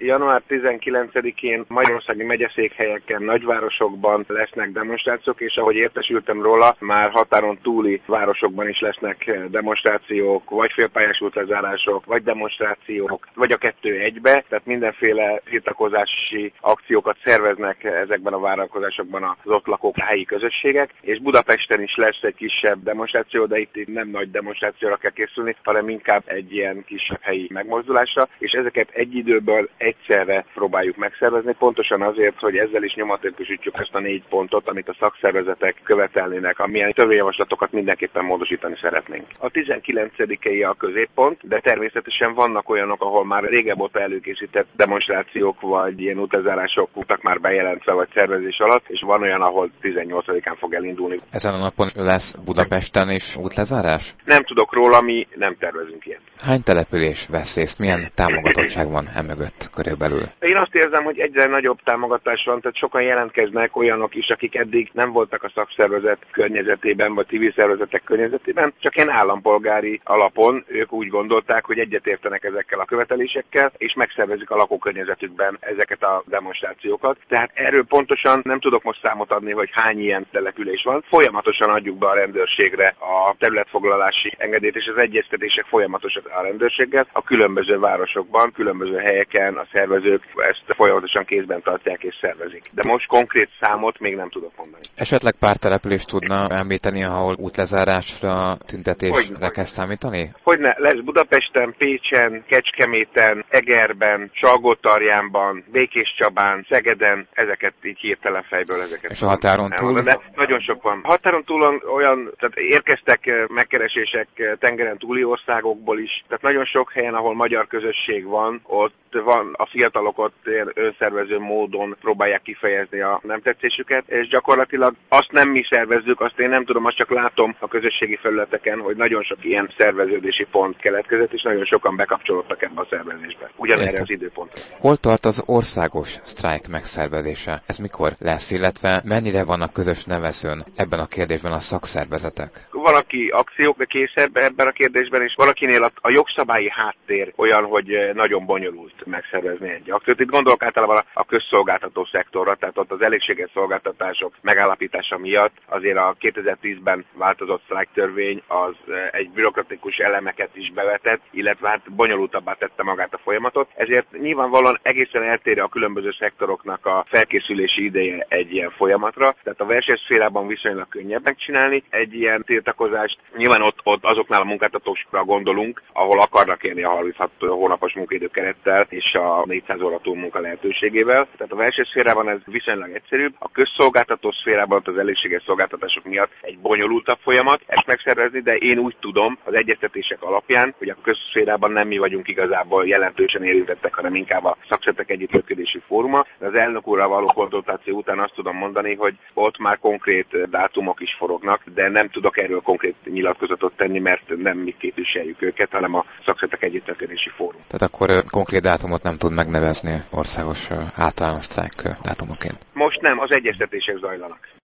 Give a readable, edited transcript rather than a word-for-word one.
Január 19-én magyarországi megyeszékhelyeken, nagyvárosokban lesznek demonstrációk, és ahogy értesültem róla, már határon túli városokban is lesznek demonstrációk, vagy félpályás útlezárások, vagy demonstrációk, vagy a kettő egybe, tehát mindenféle tiltakozási akciókat szerveznek ezekben a vállalkozásokban az ott lakók, helyi közösségek, és Budapesten is lesz egy kisebb demonstráció, de itt nem nagy demonstrációra kell készülni, hanem inkább egy ilyen kisebb helyi megmozdulásra, és ezeket egy időből egyszerre próbáljuk megszervezni, pontosan azért, hogy ezzel is nyomatékosítjuk ezt a 4 pontot, amit a szakszervezetek követelnének, amilyen törvényjavaslatokat mindenképpen módosítani szeretnénk. A 19-i a középpont, de természetesen vannak olyanok, ahol már régebb óta előkészített demonstrációk vagy ilyen útlezárások voltak már bejelentve vagy szervezés alatt, és van olyan, ahol 18-án fog elindulni. Ezen a napon lesz Budapesten is útlezárás? Nem tudok róla, mi nem tervezünk ilyet. Hány település vesz részt? Milyen támogatottság van emögött körülbelül? Én azt érzem, hogy egyre nagyobb támogatás van, tehát sokan jelentkeznek olyanok is, akik eddig nem voltak a szakszervezet környezetében, vagy civil szervezetek környezetében, csak ilyen állampolgári alapon ők úgy gondolták, hogy egyetértenek ezekkel a követelésekkel, és megszervezik a lakókörnyezetükben ezeket a demonstrációkat. Tehát erről pontosan nem tudok most számot adni, hogy hány ilyen település van. Folyamatosan adjuk be a rendőrségre a területfoglalási engedélyt, és az egyeztetések folyamatosan a rendőrséggel a különböző városokban, különböző helyeken a szervezők ezt folyamatosan kézben tartják és szervezik. De most konkrét számot még nem tudok mondani. Esetleg pár települést tudna említeni, ahol útlezárásra, tüntetésre kell számítani? Hogyne, lesz Budapesten, Pécsen, Kecskeméten, Egerben, Salgótarjánban, Békéscsabán, Szegeden, ezeket így hirtelen fejből ezeket. És a határon túl? De nagyon sok van. Határon túl olyan, tehát érkeztek megkeresések tengeren túli országokból is, tehát nagyon sok helyen, ahol magyar közösség van, ott van a fiatalok ott önszervező módon próbálják kifejezni a nem tetszésüket, és gyakorlatilag azt nem mi szervezzük, azt én nem tudom, azt csak látom a közösségi felületeken, hogy nagyon sok ilyen szerveződési pont keletkezett, és nagyon sokan bekapcsolódtak ebbe a szervezésbe. Ugyanerre az időpontra. Hol tart az országos sztrájk megszervezése? Ez mikor lesz, illetve mennyire vannak közös nevezőn ebben a kérdésben a szakszervezetek? Valaki akciókra készebb ebben a kérdésben, és valakinél a jogszabályi háttér olyan, hogy nagyon bonyolult megszervezni egy akciót. Itt gondolok általában a közszolgáltató szektorra, tehát ott az elégséges szolgáltatások megállapítása miatt azért a 2010-ben változott sztrájktörvény az egy bürokratikus elemeket is bevetett, illetve hát bonyolultabbá tette magát a folyamatot. Ezért nyilvánvalóan egészen eltérő a különböző szektoroknak a felkészülési ideje egy ilyen folyamatra. Tehát a versenyszférában viszonylag könnyebb megcsinálni egy ilyen tiltakozást. Nyilván ott azoknál a munkáltatókra gondolunk, ahol akarnak élni a 36 hónapos munkaidőkerettel és a 400 óra túlmunka lehetőségével. Tehát a versenyszférában ez viszonylag egyszerűbb. A közszolgáltató szférában az elégséges szolgáltatások miatt egy bonyolultabb folyamat ezt megszervezni, de én úgy tudom az egyeztetések alapján, hogy a közszférában nem mi vagyunk igazából jelentősen érintettek, hanem inkább a szakszervezetek együttműködési fóruma. De az elnök úrral való konzultáció után azt tudom mondani, hogy ott már konkrét dátumok is forognak, de nem tudok erről konkrét nyilatkozatot tenni, mert nem mi képviseljük őket, hanem a szakszervezetek együttműködési fórum. Tehát akkor konkrét dátumot nem tud megnevezni országos általános sztrájk dátumoként? Most nem, az egyeztetések zajlanak.